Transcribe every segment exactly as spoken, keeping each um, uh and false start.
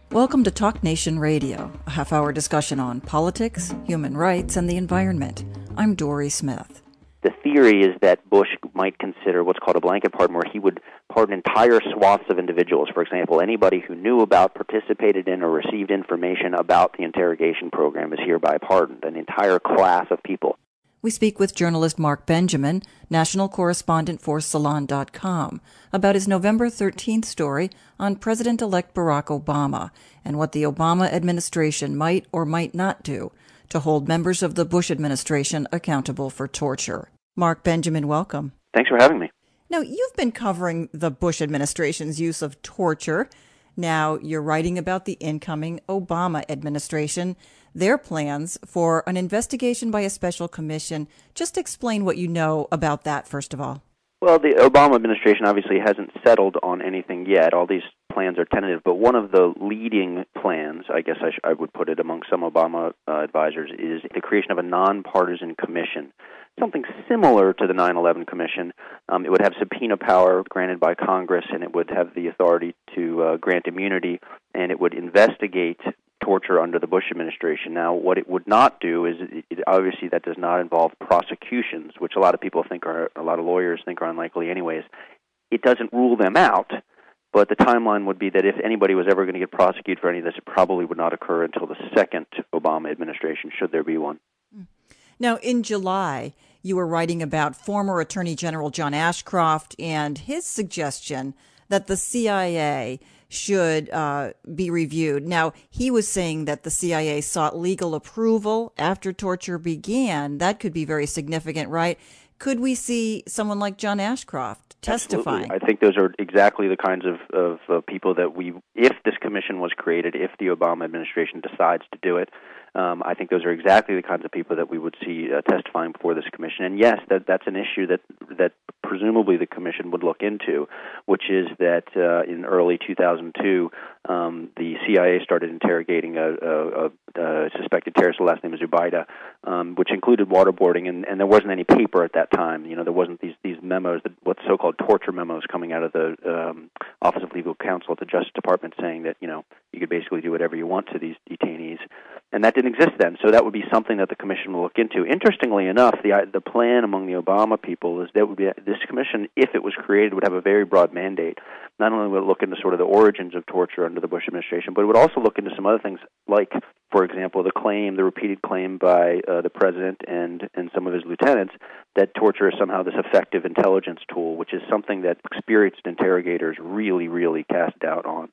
Welcome to Talk Nation Radio, a half-hour discussion on politics, human rights, and the environment. I'm Dory Smith. The theory is that Bush might consider what's called a blanket pardon, where he would pardon entire swaths of individuals. For example, anybody who knew about, participated in, or received information about the interrogation program is hereby pardoned, an entire class of people. We speak with journalist Mark Benjamin, national correspondent for Salon dot com, about his November thirteenth story on President-elect Barack Obama and what the Obama administration might or might not do to hold members of the Bush administration accountable for torture. Mark Benjamin, welcome. Thanks for having me. Now, you've been covering the Bush administration's use of torture. Now, you're writing about the incoming Obama administration, their plans for an investigation by a special commission. Just explain what you know about that, first of all. Well, the Obama administration obviously hasn't settled on anything yet. All these plans are tentative, but one of the leading plans, I guess I, sh- I would put it among some Obama uh, advisors, is the creation of a nonpartisan commission, something similar to the nine eleven Commission. Um, it would have subpoena power granted by Congress, and it would have the authority to uh, grant immunity, and it would investigate torture under the Bush administration. Now, what it would not do is, it, obviously, that does not involve prosecutions, which a lot of people think are, a lot of lawyers think are unlikely anyways. It doesn't rule them out, but the timeline would be that if anybody was ever going to get prosecuted for any of this, it probably would not occur until the second Obama administration, should there be one. Now, in July, you were writing about former Attorney General John Ashcroft and his suggestion that the C I A should uh, be reviewed. Now, he was saying that the C I A sought legal approval after torture began. That could be very significant, right? Could we see someone like John Ashcroft testifying? Absolutely. I think those are exactly the kinds of, of uh, people that we, if this commission was created, if the Obama administration decides to do it, Um, I think those are exactly the kinds of people that we would see uh, testifying before this commission. And yes, that that's an issue that that presumably the commission would look into, which is that uh, in early two thousand two, um, the C I A started interrogating a, a, a suspected terrorist. The last name is Zubaydah, um, which included waterboarding, and, and there wasn't any paper at that time. You know, there wasn't these these memos, that, what's so-called torture memos, coming out of the um, Office of Legal Counsel at the Justice Department, saying that, you know, you could basically do whatever you want to these detainees. And that didn't exist then, so that would be something that the commission will look into. Interestingly enough, the the plan among the Obama people is that would be this commission, if it was created, would have a very broad mandate. Not only would it look into sort of the origins of torture under the Bush administration, but it would also look into some other things, like, for example, the claim, the repeated claim by uh, the president and and some of his lieutenants that torture is somehow this effective intelligence tool, which is something that experienced interrogators really, really cast doubt on.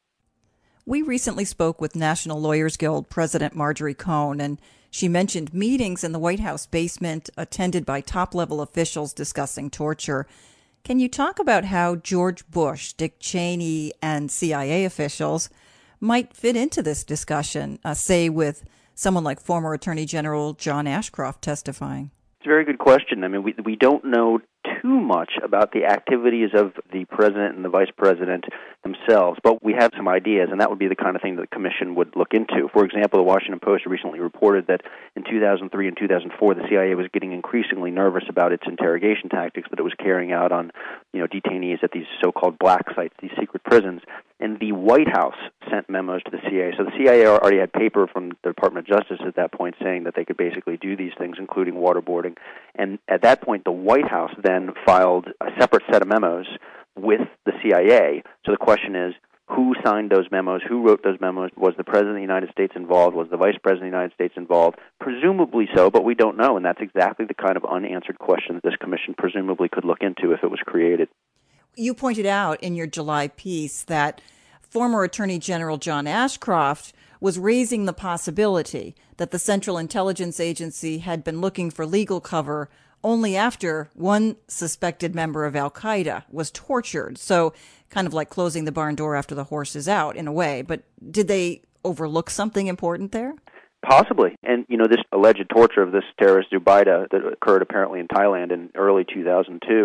We recently spoke with National Lawyers Guild President Marjorie Cohn, and she mentioned meetings in the White House basement attended by top-level officials discussing torture. Can you talk about how George Bush, Dick Cheney, and C I A officials might fit into this discussion, uh, say with someone like former Attorney General John Ashcroft testifying? It's a very good question. I mean, we we don't know too much about the activities of the president and the vice president themselves, but we have some ideas, and that would be the kind of thing that the commission would look into. For example, the Washington Post recently reported that in two thousand three and two thousand four, the C I A was getting increasingly nervous about its interrogation tactics that it was carrying out on, you know, detainees at these so-called black sites, these secret prisons. And the White House sent memos to the C I A. So the C I A already had paper from the Department of Justice at that point saying that they could basically do these things, including waterboarding. And at that point, the White House then filed a separate set of memos with the C I A. So the question is, who signed those memos? Who wrote those memos? Was the President of the United States involved? Was the Vice President of the United States involved? Presumably so, but we don't know, and that's exactly the kind of unanswered question that this commission presumably could look into if it was created. You pointed out in your July piece that former Attorney General John Ashcroft was raising the possibility that the Central Intelligence Agency had been looking for legal cover only after one suspected member of Al-Qaeda was tortured. So kind of like closing the barn door after the horse is out in a way. But did they overlook something important there? Possibly. And, you know, this alleged torture of this terrorist Zubaydah that occurred apparently in Thailand in early two thousand two,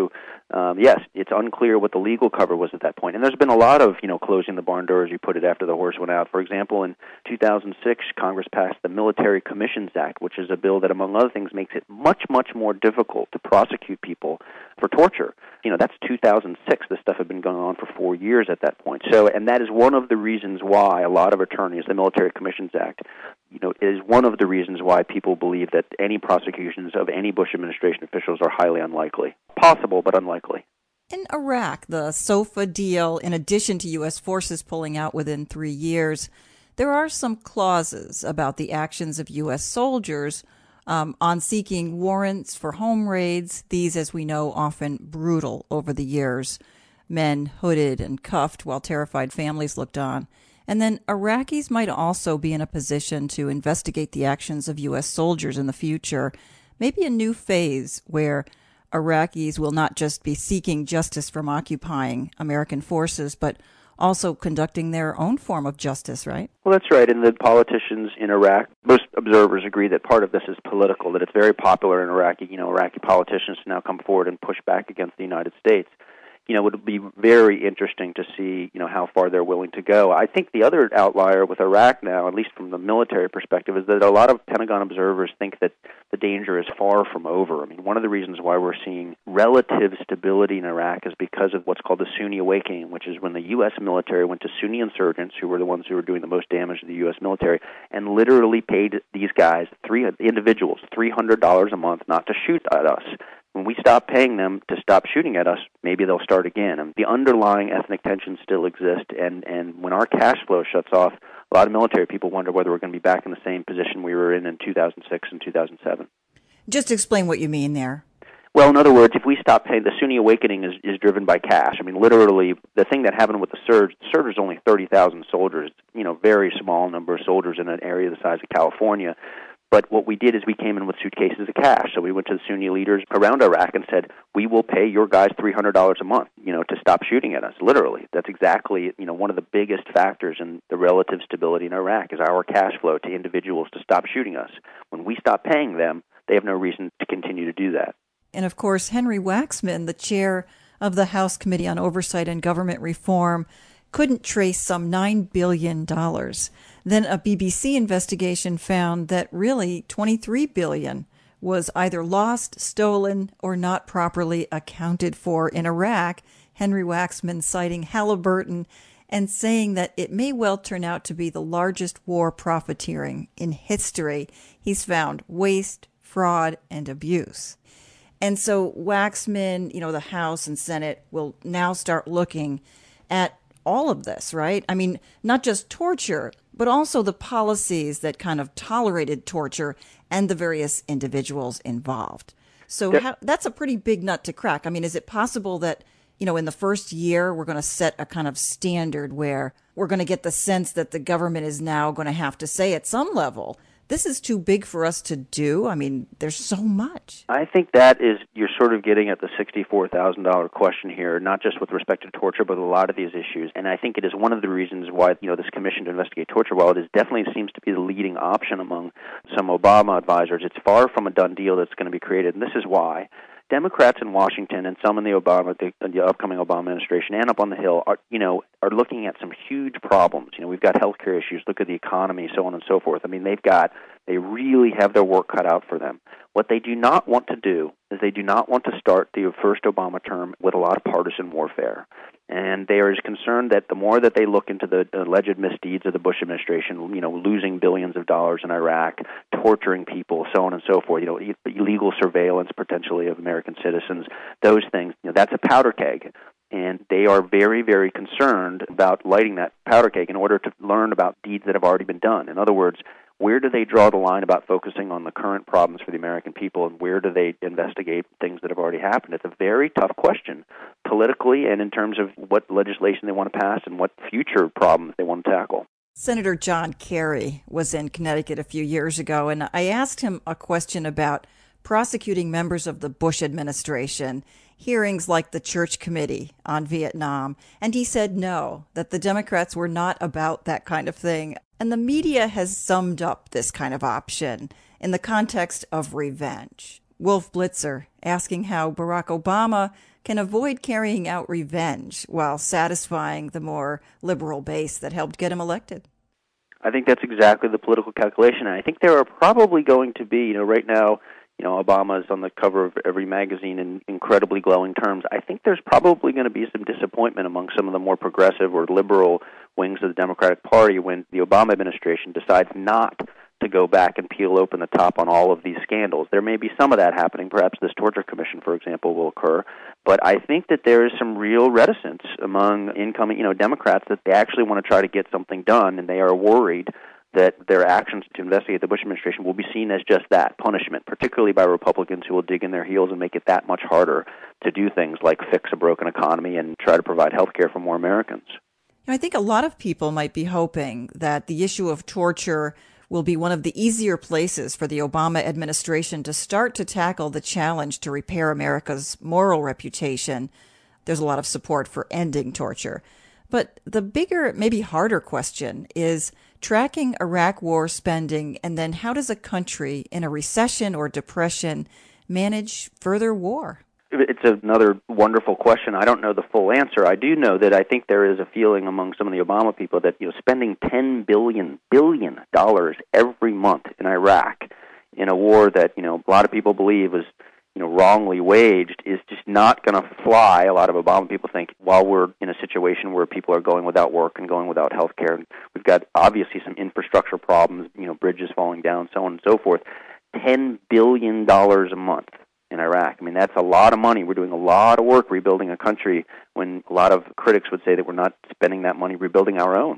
Um, yes, it's unclear what the legal cover was at that point. And there's been a lot of, you know, closing the barn door, as you put it, after the horse went out. For example, in two thousand six, Congress passed the Military Commissions Act, which is a bill that, among other things, makes it much, much more difficult to prosecute people for torture. You know, that's two thousand six. This stuff had been going on for four years at that point. So, and that is one of the reasons why a lot of attorneys, the Military Commissions Act, you know, is one of the reasons why people believe that any prosecutions of any Bush administration officials are highly unlikely. Possible, but unlikely. In Iraq, the SOFA deal, in addition to U S forces pulling out within three years, there are some clauses about the actions of U S soldiers um, on seeking warrants for home raids. These, as we know, often brutal over the years. Men hooded and cuffed while terrified families looked on. And then Iraqis might also be in a position to investigate the actions of U S soldiers in the future, maybe a new phase where Iraqis will not just be seeking justice from occupying American forces, but also conducting their own form of justice, right? Well, that's right. And the politicians in Iraq, most observers agree that part of this is political, that it's very popular in Iraqi, you know, Iraqi politicians to now come forward and push back against the United States. You know, it would be very interesting to see, you know, how far they're willing to go. I think the other outlier with Iraq now, at least from the military perspective, is that a lot of Pentagon observers think that the danger is far from over. I mean, one of the reasons why we're seeing relative stability in Iraq is because of what's called the Sunni awakening, which is when the U S military went to Sunni insurgents, who were the ones who were doing the most damage to the U S military, and literally paid these guys, three individuals, three hundred dollars a month not to shoot at us. When we stop paying them to stop shooting at us, maybe they'll start again. And the underlying ethnic tensions still exist, and, and when our cash flow shuts off, a lot of military people wonder whether we're going to be back in the same position we were in in two thousand six and two thousand seven. Just explain what you mean there. Well, in other words, if we stop paying, the Sunni awakening is, is driven by cash. I mean, literally, the thing that happened with the surge, the surge is only thirty thousand soldiers, you know, very small number of soldiers in an area the size of California. But what we did is we came in with suitcases of cash. So we went to the Sunni leaders around Iraq and said, we will pay your guys three hundred dollars a month, you know, to stop shooting at us, literally. That's exactly, you know, one of the biggest factors in the relative stability in Iraq is our cash flow to individuals to stop shooting us. When we stop paying them, they have no reason to continue to do that. And, of course, Henry Waxman, the chair of the House Committee on Oversight and Government Reform, couldn't trace some nine billion dollars. Then a B B C investigation found that really twenty-three billion dollars was either lost, stolen, or not properly accounted for in Iraq. Henry Waxman citing Halliburton and saying that it may well turn out to be the largest war profiteering in history. He's found waste, fraud, and abuse. And so Waxman, you know, the House and Senate will now start looking at all of this, right? I mean, not just torture, but also the policies that kind of tolerated torture and the various individuals involved. So how, that's a pretty big nut to crack. I mean, is it possible that, you know, in the first year, we're going to set a kind of standard where we're going to get the sense that the government is now going to have to say at some level, this is too big for us to do? I mean, there's so much. I think that is, you're sort of getting at the sixty-four thousand dollars question here, not just with respect to torture, but a lot of these issues. And I think it is one of the reasons why, you know, this commission to investigate torture, while it is definitely seems to be the leading option among some Obama advisors, it's far from a done deal that's going to be created. And this is why. Democrats in Washington and some in the Obama, the, the upcoming Obama administration, and up on the Hill are, you know, are looking at some huge problems. You know, we've got healthcare issues. Look at the economy, so on and so forth. I mean, they've got, they really have their work cut out for them. What they do not want to do is they do not want to start the first Obama term with a lot of partisan warfare. And they are concerned that the more that they look into the alleged misdeeds of the Bush administration, you know, losing billions of dollars in Iraq, torturing people, so on and so forth, you know, illegal surveillance potentially of American citizens, those things, you know, that's a powder keg. And they are very, very concerned about lighting that powder keg in order to learn about deeds that have already been done. In other words, where do they draw the line about focusing on the current problems for the American people, and where do they investigate things that have already happened? It's a very tough question politically and in terms of what legislation they want to pass and what future problems they want to tackle. Senator John Kerry was in Connecticut a few years ago, and I asked him a question about prosecuting members of the Bush administration, hearings like the Church Committee on Vietnam, and he said no, that the Democrats were not about that kind of thing. And the media has summed up this kind of option in the context of revenge. Wolf Blitzer asking how Barack Obama can avoid carrying out revenge while satisfying the more liberal base that helped get him elected. I think that's exactly the political calculation. And I think there are probably going to be, you know, right now, you know, Obama is on the cover of every magazine in incredibly glowing terms. I think there's probably going to be some disappointment among some of the more progressive or liberal wings of the Democratic Party when the Obama administration decides not to go back and peel open the top on all of these scandals. There may be some of that happening. Perhaps this torture commission, for example, will occur. But I think that there is some real reticence among incoming, you know, Democrats that they actually want to try to get something done, and they are worried that their actions to investigate the Bush administration will be seen as just that, punishment, particularly by Republicans who will dig in their heels and make it that much harder to do things like fix a broken economy and try to provide health care for more Americans. I think a lot of people might be hoping that the issue of torture will be one of the easier places for the Obama administration to start to tackle the challenge to repair America's moral reputation. There's a lot of support for ending torture. But the bigger, maybe harder question is tracking Iraq war spending, and then how does a country in a recession or depression manage further war? It's another wonderful question. I don't know the full answer. I do know that I think there is a feeling among some of the Obama people that, you know, spending ten billion billion dollars every month in Iraq in a war that, you know, a lot of people believe was, you know, wrongly waged is just not going to fly. A lot of Obama people think while we're in a situation where people are going without work and going without health care. We've got obviously some infrastructure problems, you know, bridges falling down, so on and so forth. ten billion dollars a month in Iraq. I mean, that's a lot of money. We're doing a lot of work rebuilding a country when a lot of critics would say that we're not spending that money rebuilding our own.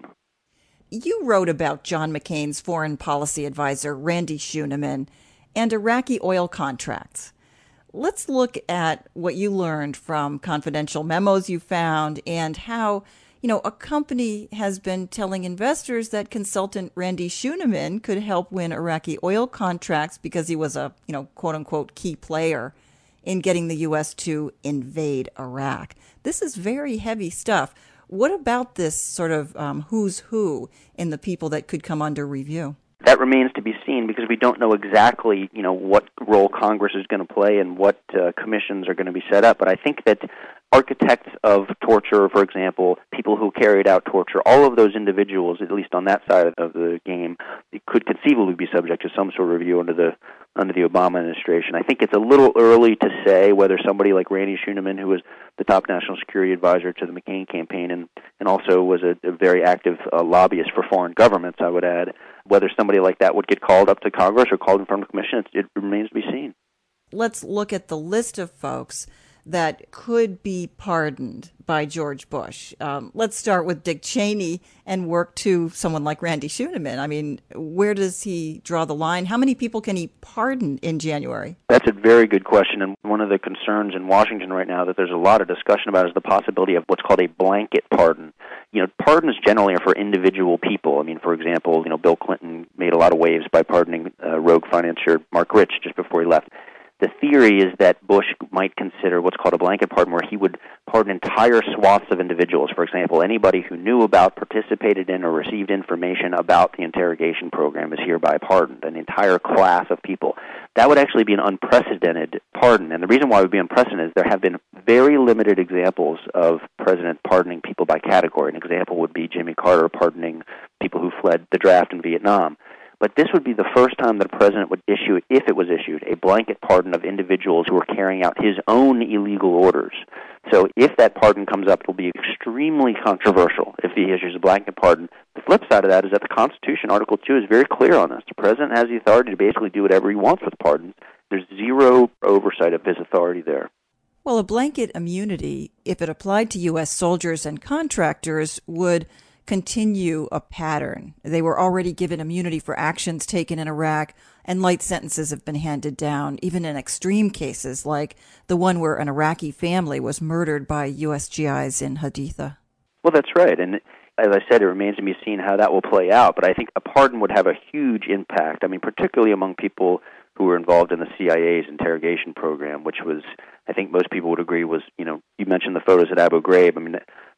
You wrote about John McCain's foreign policy advisor, Randy Schuneman, and Iraqi oil contracts. Let's look at what you learned from confidential memos you found and how, you know, a company has been telling investors that consultant Randy Schuneman could help win Iraqi oil contracts because he was a, you know, quote unquote key player in getting the U S to invade Iraq. This is very heavy stuff. What about this sort of um, who's who in the people that could come under review? That remains to be seen because we don't know exactly, you know, what role Congress is going to play and what uh, commissions are going to be set up. But I think that architects of torture, for example, people who carried out torture, all of those individuals, at least on that side of the game, could conceivably be subject to some sort of review under the under the Obama administration. I think it's a little early to say whether somebody like Randy Schuneman, who was the top national security advisor to the McCain campaign and, and also was a, a very active uh, lobbyist for foreign governments, I would add, whether somebody like that would get called up to Congress or called in front of the commission, it, it remains to be seen. Let's look at the list of folks that could be pardoned by George Bush. Um, let's start with Dick Cheney and work to someone like Randy Schuneman. I mean, where does he draw the line? How many people can he pardon in January? That's a very good question, and one of the concerns in Washington right now that there's a lot of discussion about is the possibility of what's called a blanket pardon. You know, pardons generally are for individual people. I mean, for example, you know, Bill Clinton made a lot of waves by pardoning uh, rogue financier Mark Rich just before he left. The theory is that Bush might consider what's called a blanket pardon, where he would pardon entire swaths of individuals. For example, anybody who knew about, participated in, or received information about the interrogation program is hereby pardoned, an entire class of people. That would actually be an unprecedented pardon. And the reason why it would be unprecedented is there have been very limited examples of president pardoning people by category. An example would be Jimmy Carter pardoning people who fled the draft in Vietnam. But this would be the first time that a president would issue, if it was issued, a blanket pardon of individuals who were carrying out his own illegal orders. So if that pardon comes up, it will be extremely controversial if he issues a blanket pardon. The flip side of that is that the Constitution, Article two, is very clear on this. The president has the authority to basically do whatever he wants with pardons. There's zero oversight of his authority there. Well, a blanket immunity, if it applied to U S soldiers and contractors, would continue a pattern. They were already given immunity for actions taken in Iraq, and light sentences have been handed down, even in extreme cases like the one where an Iraqi family was murdered by U S G Is in Haditha. Well, that's right. And as I said, it remains to be seen how that will play out. But I think a pardon would have a huge impact. I mean, particularly among people who were involved in the C I A's interrogation program, which was, I think most people would agree was, you know, you mentioned the photos at Abu Ghraib. I mean,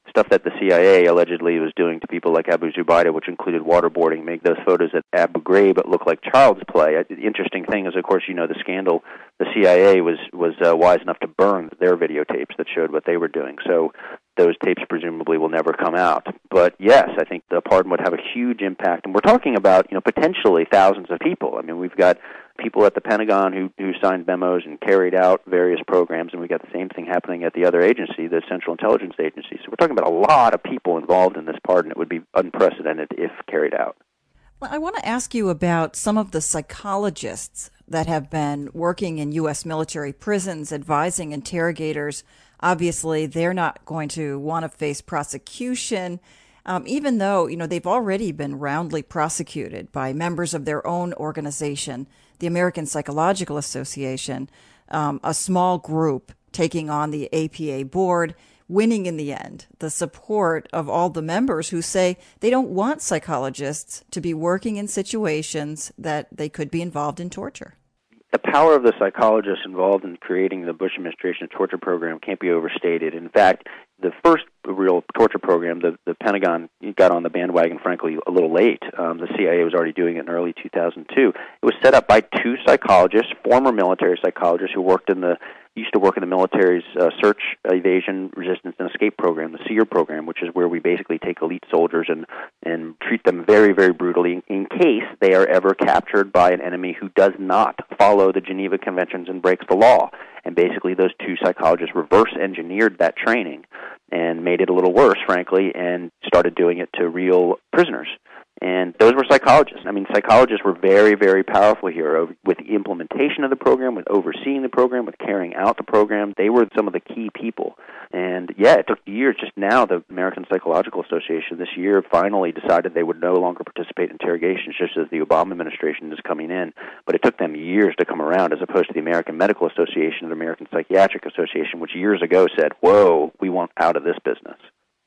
stuff that the C I A allegedly was doing to people like Abu Zubaydah, which included waterboarding, make those photos at Abu Ghraib look like child's play. The interesting thing is, of course, you know, the scandal, the C I A was, was uh, wise enough to burn their videotapes that showed what they were doing. So those tapes presumably will never come out. But yes, I think the pardon would have a huge impact. And we're talking about, you know, potentially thousands of people. I mean, we've got people at the Pentagon who, who signed memos and carried out various programs, and we've got the same thing happening at the other agency, the Central Intelligence Agency. So we're talking about a lot of people involved in this pardon. It would be unprecedented if carried out. Well, I want to ask you about some of the psychologists that have been working in U S military prisons, advising interrogators. Obviously, they're not going to want to face prosecution, um, even though, you know, they've already been roundly prosecuted by members of their own organization, the American Psychological Association, um, a small group taking on the A P A board, winning in the end the support of all the members who say they don't want psychologists to be working in situations that they could be involved in torture. The power of the psychologists involved in creating the Bush administration's torture program can't be overstated. In fact, the first real torture program, the, the Pentagon got on the bandwagon, frankly, a little late. Um, the C I A was already doing it in early two thousand two. It was set up by two psychologists, former military psychologists who worked in the used to work in the military's uh, search, evasion, resistance, and escape program, the SEER program, which is where we basically take elite soldiers and, and treat them very, very brutally in case they are ever captured by an enemy who does not follow the Geneva Conventions and breaks the law. And basically those two psychologists reverse-engineered that training and made it a little worse, frankly, and started doing it to real prisoners. And those were psychologists. I mean, psychologists were very, very powerful here with the implementation of the program, with overseeing the program, with carrying out the program. They were some of the key people. And, yeah, it took years. Just now, the American Psychological Association this year finally decided they would no longer participate in interrogations, just as the Obama administration is coming in. But it took them years to come around, as opposed to the American Medical Association and the American Psychiatric Association, which years ago said, whoa, we want out of this business.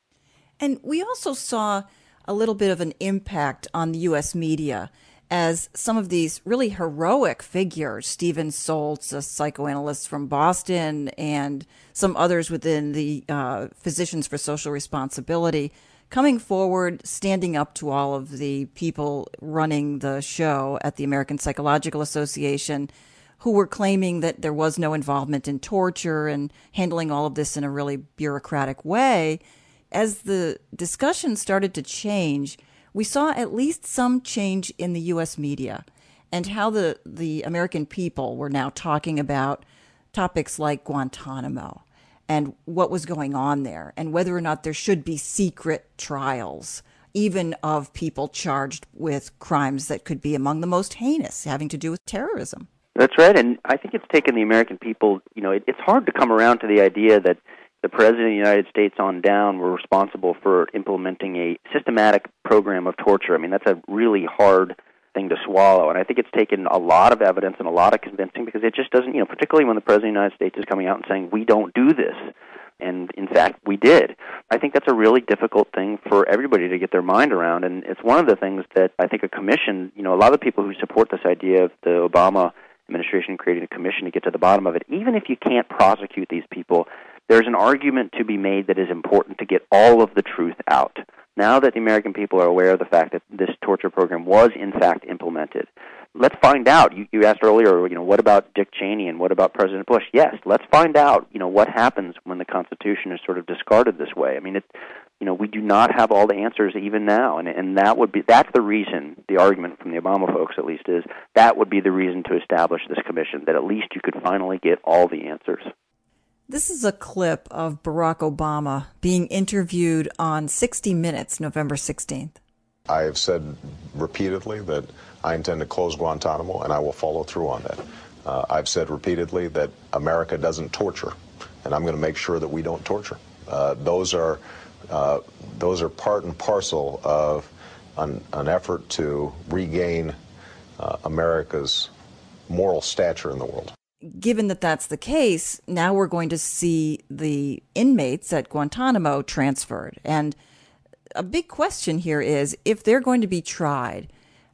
And we also saw a little bit of an impact on the U S media as some of these really heroic figures, Stephen Soltz, a psychoanalyst from Boston, and some others within the uh, Physicians for Social Responsibility, coming forward, standing up to all of the people running the show at the American Psychological Association, who were claiming that there was no involvement in torture and handling all of this in a really bureaucratic way. As the discussion started to change, we saw at least some change in the U S media and how the, the American people were now talking about topics like Guantanamo and what was going on there and whether or not there should be secret trials, even of people charged with crimes that could be among the most heinous, having to do with terrorism. That's right, and I think it's taken the American people, you know, it, it's hard to come around to the idea that the President of the United States on down were responsible for implementing a systematic program of torture. I mean, that's a really hard thing to swallow, and I think it's taken a lot of evidence and a lot of convincing because it just doesn't, you know, particularly when the President of the United States is coming out and saying, we don't do this, and in fact, we did. I think that's a really difficult thing for everybody to get their mind around, and it's one of the things that I think a commission, you know, a lot of the people who support this idea of the Obama administration creating a commission to get to the bottom of it, even if you can't prosecute these people, there's an argument to be made that is important to get all of the truth out. Now that the American people are aware of the fact that this torture program was in fact implemented, let's find out. You, you asked earlier, you know, what about Dick Cheney and what about President Bush? Yes, let's find out, you know, what happens when the Constitution is sort of discarded this way. I mean, it, you know, we do not have all the answers even now, and and that would be that's the reason. The argument from the Obama folks, at least, is that would be the reason to establish this commission. That at least you could finally get all the answers. This is a clip of Barack Obama being interviewed on sixty minutes, November sixteenth. I have said repeatedly that I intend to close Guantanamo, and I will follow through on that. Uh, I've said repeatedly that America doesn't torture, and I'm going to make sure that we don't torture. Uh, those are uh, those are part and parcel of an, an effort to regain uh, America's moral stature in the world. Given that that's the case, now we're going to see the inmates at Guantanamo transferred. And a big question here is, if they're going to be tried,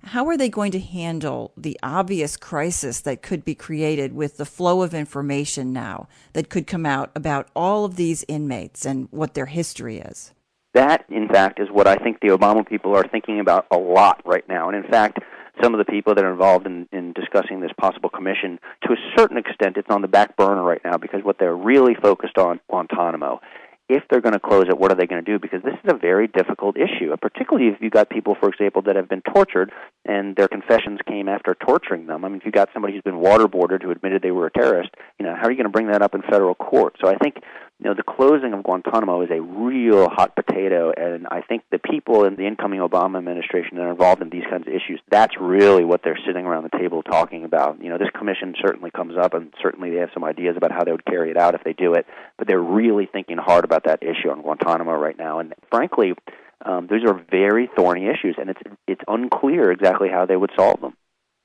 How are they going to handle the obvious crisis that could be created with the flow of information now that could come out about all of these inmates and what their history is? That, in fact, is what I think the Obama people are thinking about a lot right now. And in fact, some of the people that are involved in, in discussing this possible commission, to a certain extent, it's on the back burner right now because what they're really focused on, Guantanamo. If they're going to close it, what are they going to do? Because this is a very difficult issue, particularly if you've got people, for example, that have been tortured and their confessions came after torturing them. I mean, if you've got somebody who's been waterboarded who admitted they were a terrorist, you know, how are you going to bring that up in federal court? So I think, you know, the closing of Guantanamo is a real hot potato, and I think the people in the incoming Obama administration that are involved in these kinds of issues, that's really what they're sitting around the table talking about. You know, this commission certainly comes up, and certainly they have some ideas about how they would carry it out if they do it, but they're really thinking hard about that issue on Guantanamo right now. And frankly, um, those are very thorny issues, and it's it's unclear exactly how they would solve them.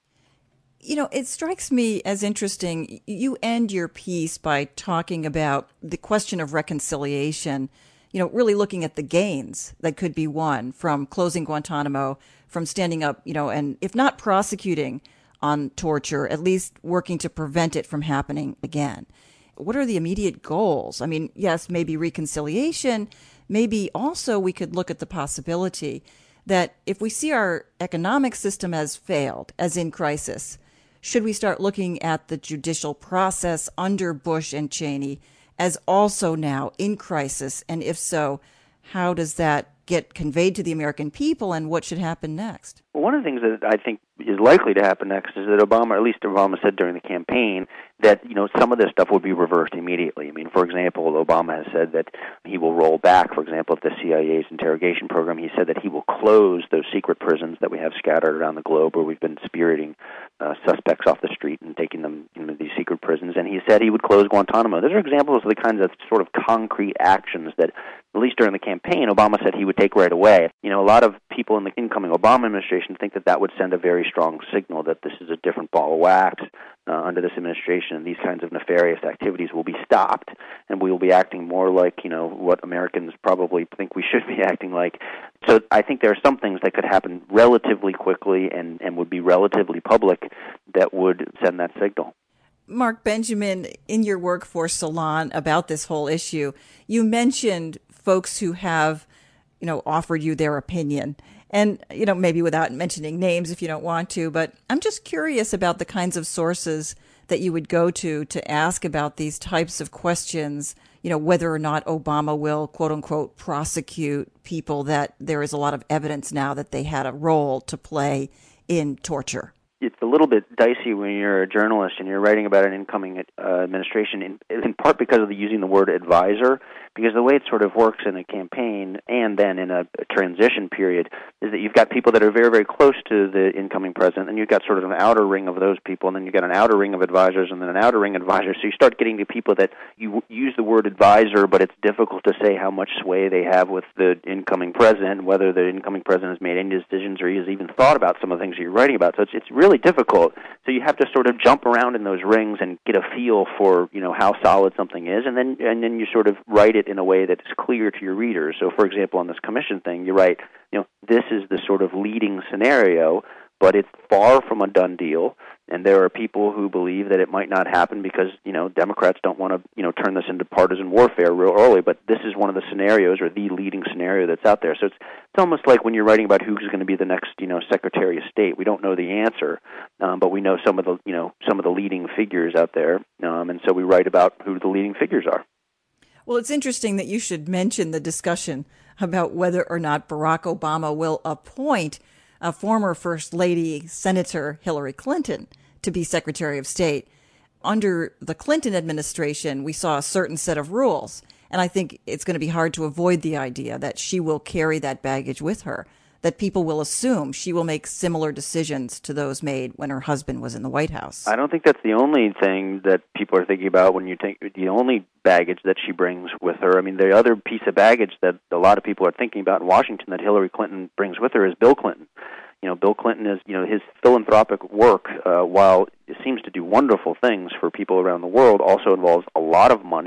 You know, it strikes me as interesting. You end your piece by talking about the question of reconciliation, you know, really looking at the gains that could be won from closing Guantanamo, from standing up, you know, and if not prosecuting on torture, at least working to prevent it from happening again. What are the immediate goals? I mean, yes, maybe reconciliation. Maybe also we could look at the possibility that if we see our economic system as failed, as in crisis, should we start looking at the judicial process under Bush and Cheney as also now in crisis? And if so, how does that get conveyed to the American people, and what should happen next? Well, one of the things that I think is likely to happen next is that Obama, or at least Obama said during the campaign, that, you know, some of this stuff will be reversed immediately. I mean, for example, Obama has said that he will roll back, for example, the C I A's interrogation program. He said that he will close those secret prisons that we have scattered around the globe where we've been spiriting uh, suspects off the street and taking them into these secret prisons. And he said he would close Guantanamo. Those are examples of the kinds of sort of concrete actions that, at least during the campaign, Obama said he would take right away. You know, a lot of people in the incoming Obama administration think that that would send a very strong signal that this is a different ball of wax uh, under this administration, and these kinds of nefarious activities will be stopped, and we will be acting more like, you know, what Americans probably think we should be acting like. So I think there are some things that could happen relatively quickly and, and would be relatively public that would send that signal. Mark Benjamin, in your work for Salon about this whole issue, you mentioned folks who have, you know, offered you their opinion. And, you know, maybe without mentioning names if you don't want to, but I'm just curious about the kinds of sources that you would go to to ask about these types of questions, you know, whether or not Obama will, quote unquote, prosecute people that there is a lot of evidence now that they had a role to play in torture. It's a little bit dicey when you're a journalist and you're writing about an incoming uh, administration, in, in part because of the using the word advisor, because the way it sort of works in a campaign and then in a, a transition period is that you've got people that are very, very close to the incoming president, and you've got sort of an outer ring of those people, and then you've got an outer ring of advisors, and then an outer ring of advisors. So you start getting to people that you w- use the word advisor, but it's difficult to say how much sway they have with the incoming president, whether the incoming president has made any decisions or he has even thought about some of the things that you're writing about. So it's, it's really difficult. So you have to sort of jump around in those rings and get a feel for, you know, how solid something is, and then and then you sort of write it in a way that's clear to your readers. So, for example, on this commission thing, you write, you know, this is the sort of leading scenario, but it's far from a done deal, and there are people who believe that it might not happen because, you know, Democrats don't want to, you know, turn this into partisan warfare real early, but this is one of the scenarios, or the leading scenario that's out there. So it's it's almost like when you're writing about who's going to be the next, you know, Secretary of State. We don't know the answer, um, but we know some of the, you know, some of the leading figures out there, um, and so we write about who the leading figures are. Well, it's interesting that you should mention the discussion about whether or not Barack Obama will appoint a former First Lady, Senator Hillary Clinton, to be Secretary of State. Under the Clinton administration, we saw a certain set of rules, and I think it's going to be hard to avoid the idea that she will carry that baggage with her, that people will assume she will make similar decisions to those made when her husband was in the White House. I don't think that's the only thing that people are thinking about when you think the only baggage that she brings with her. I mean, the other piece of baggage that a lot of people are thinking about in Washington that Hillary Clinton brings with her is Bill Clinton. You know, Bill Clinton is, you know, his philanthropic work, uh, while it seems to do wonderful things for people around the world, also involves a lot of money,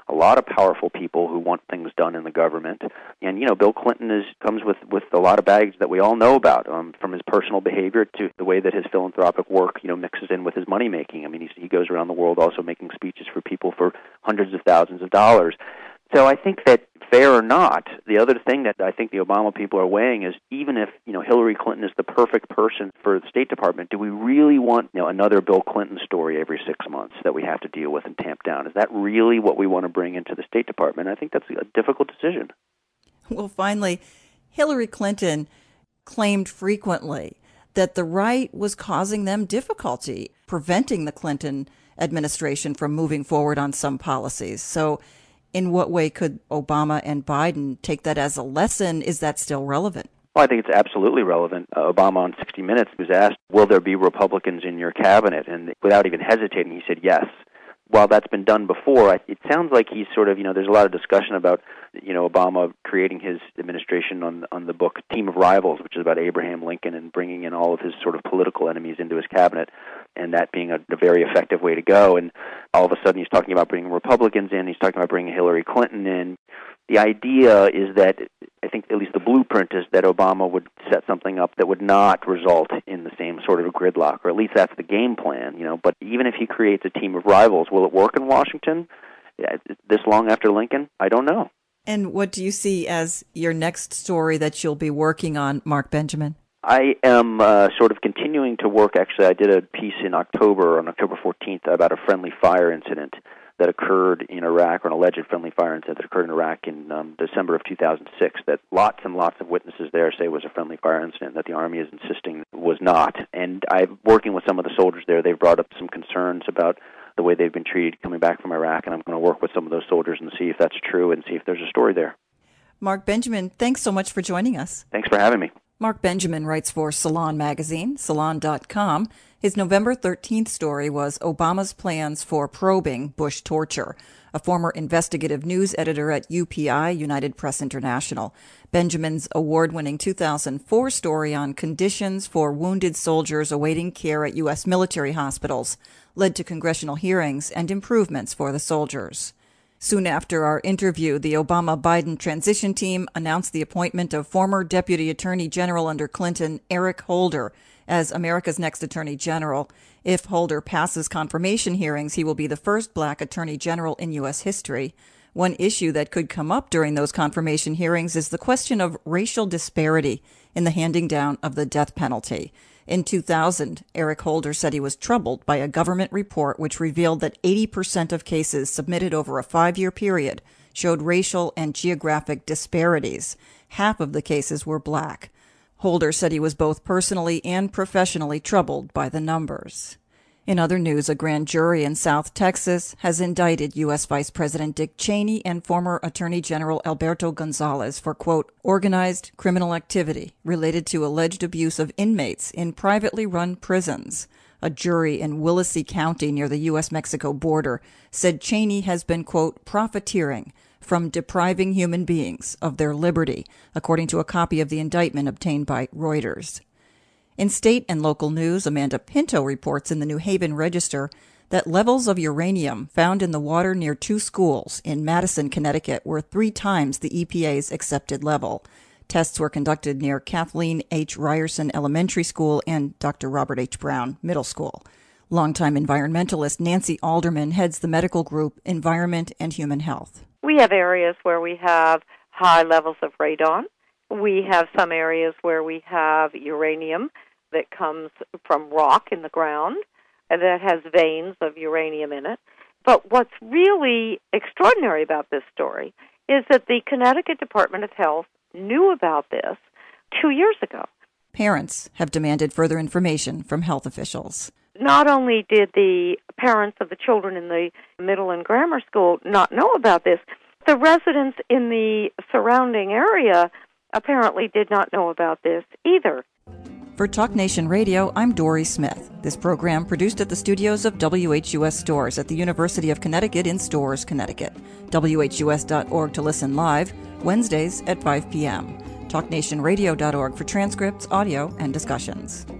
a lot of powerful people who want things done in the government. And, you know, Bill Clinton is comes with, with a lot of baggage that we all know about, um, from his personal behavior to the way that his philanthropic work, you know, mixes in with his money-making. I mean, he's, he goes around the world also making speeches for people for hundreds of thousands of dollars. So I think that, fair or not, the other thing that I think the Obama people are weighing is, even if, you know, Hillary Clinton is the perfect person for the State Department, do we really want, you know, another Bill Clinton story every six months that we have to deal with and tamp down? Is that really what we want to bring into the State Department? I think that's a difficult decision. Well, finally, Hillary Clinton claimed frequently that the right was causing them difficulty, preventing the Clinton administration from moving forward on some policies. So in what way could Obama and Biden take that as a lesson? Is that still relevant? Well, I think it's absolutely relevant. Uh, Obama on sixty minutes was asked, will there be Republicans in your cabinet? And without even hesitating, he said yes. While that's been done before, I, it sounds like he's sort of, you know, there's a lot of discussion about, you know, Obama creating his administration on on the book Team of Rivals, which is about Abraham Lincoln and bringing in all of his sort of political enemies into his cabinet, and that being a, a very effective way to go. And all of a sudden he's talking about bringing Republicans in, he's talking about bringing Hillary Clinton in. The idea is that, I think at least the blueprint is that Obama would set something up that would not result in the same sort of gridlock, or at least that's the game plan, you know. But even if he creates a team of rivals, will it work in Washington this long after Lincoln? I don't know. And what do you see as your next story that you'll be working on, Mark Benjamin? I am uh, sort of continuing to work. Actually, I did a piece in October, on October fourteenth, about a friendly fire incident that occurred in Iraq, or an alleged friendly fire incident that occurred in Iraq in um, December of two thousand six, that lots and lots of witnesses there say was a friendly fire incident, that the Army is insisting was not. And I'm working with some of the soldiers there. They've brought up some concerns about the way they've been treated coming back from Iraq, and I'm going to work with some of those soldiers and see if that's true and see if there's a story there. Mark Benjamin, thanks so much for joining us. Thanks for having me. Mark Benjamin writes for Salon Magazine, salon dot com. His November thirteenth story was Obama's plans for probing Bush torture. A former investigative news editor at U P I, United Press International. Benjamin's award-winning two thousand four story on conditions for wounded soldiers awaiting care at U S military hospitals led to congressional hearings and improvements for the soldiers. Soon after our interview, the Obama-Biden transition team announced the appointment of former Deputy Attorney General under Clinton, Eric Holder, as America's next Attorney General. If Holder passes confirmation hearings, he will be the first black Attorney General in U S history. One issue that could come up during those confirmation hearings is the question of racial disparity in the handing down of the death penalty. In two thousand, Eric Holder said he was troubled by a government report which revealed that eighty percent of cases submitted over a five-year period showed racial and geographic disparities. Half of the cases were black. Holder said he was both personally and professionally troubled by the numbers. In other news, a grand jury in South Texas has indicted U S Vice President Dick Cheney and former Attorney General Alberto Gonzales for, quote, organized criminal activity related to alleged abuse of inmates in privately run prisons. A jury in Willacy County near the U S Mexico border said Cheney has been, quote, profiteering from depriving human beings of their liberty, according to a copy of the indictment obtained by Reuters. In state and local news, Amanda Pinto reports in the New Haven Register that levels of uranium found in the water near two schools in Madison, Connecticut, were three times the E P A's accepted level. Tests were conducted near Kathleen H. Ryerson Elementary School and Doctor Robert H. Brown Middle School. Longtime environmentalist Nancy Alderman heads the medical group Environment and Human Health. We have areas where we have high levels of radon. We have some areas where we have uranium that comes from rock in the ground and that has veins of uranium in it. But what's really extraordinary about this story is that the Connecticut Department of Health knew about this two years ago. Parents have demanded further information from health officials. Not only did the parents of the children in the middle and grammar school not know about this, the residents in the surrounding area apparently did not know about this either. For Talk Nation Radio, I'm Dory Smith. This program produced at the studios of W H U S Stores at the University of Connecticut in Stores, Connecticut. W H U S dot org to listen live, Wednesdays at five p.m. talk nation radio dot org for transcripts, audio, and discussions.